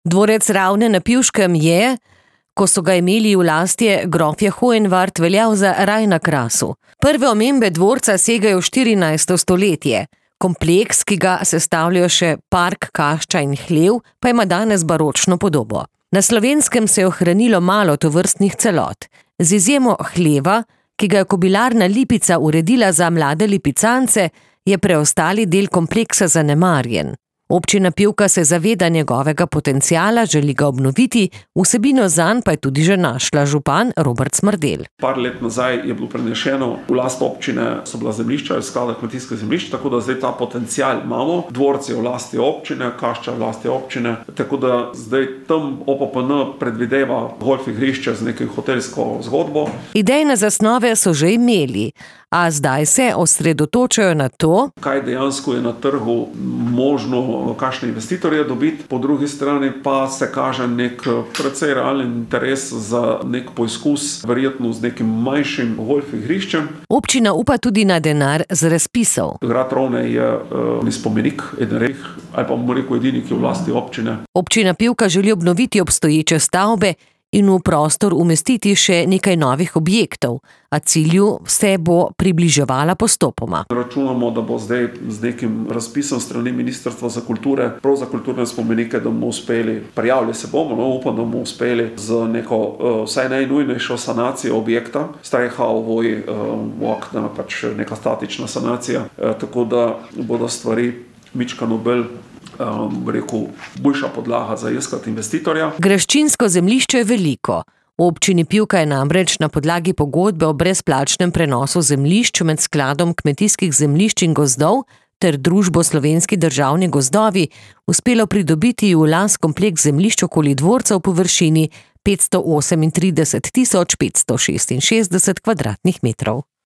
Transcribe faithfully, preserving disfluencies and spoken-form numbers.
Dvorec Ravne na Pivškem je, ko so ga imeli v lasti grofje Hohenwart, veljal za raj na krasu. Prve omembe dvorca segajo v štirinajsto stoletje. Kompleks, ki ga sestavljajo še park, kašča in hlev, pa ima danes baročno podobo. Na Slovenskem se je ohranilo malo tovrstnih celot. Z izjemo hleva, ki ga je Kobilarna Lipica uredila za mlade lipicance, je preostali del kompleksa zanemarjen. Občina Pivka se zaveda njegovega potenciala, želi ga obnoviti, vsebino zanj pa je tudi že našla župan Robert Smrdelj. Par let nazaj je bilo prenešeno v last občine, so bila zemljišča iz sklada kmetijskih zemljišč, tako da zdaj ta potencial imamo. Dvorec je v lasti občine, kašča v lasti občine, tako da zdaj tam O P P N predvideva golf igrišče z neko hotelsko zgodbo. Idejne zasnove so že imeli, a zdaj se osredotočajo na to, kaj dejansko je na trgu možno, kakšne investitorje dobiti, po drugi strani pa se kaže nek precej realen interes za nek poizkus, verjetno z nekim manjšim golf igriščem. Občina upa tudi na denar z razpisov. Grad Ravne je uh, spomenik, eden reh, ali pa bomo rekel edini, ki je v lasti občine. Občina Pivka želi obnoviti obstoječe stavbe in v prostor umestiti še nekaj novih objektov, a cilju se bo približevala postopoma. Računamo, da bo zdaj z nekim razpisom strani Ministrstva za kulture, prav za kulturne spomenike, da bomo uspeli, prijavili se bomo, no, upam, da bomo uspeli z neko uh, vsaj najnujnejšo sanacijo objekta, streha, ovoj, uh, okna, pač neka statična sanacija, uh, tako da bodo stvari mičkano bolj Um, rekel, boljša podlaga za iskati investitorja. Graščinsko zemljišče je veliko. V občini Pivka je namreč na podlagi pogodbe o brezplačnem prenosu zemljišč med skladom kmetijskih zemljišč in gozdov ter družbo Slovenski državni gozdovi uspelo pridobiti v last kompleks zemljišč okoli dvorca v površini petsto osemintrideset tisoč petsto šestinšestdeset kvadratnih metrov.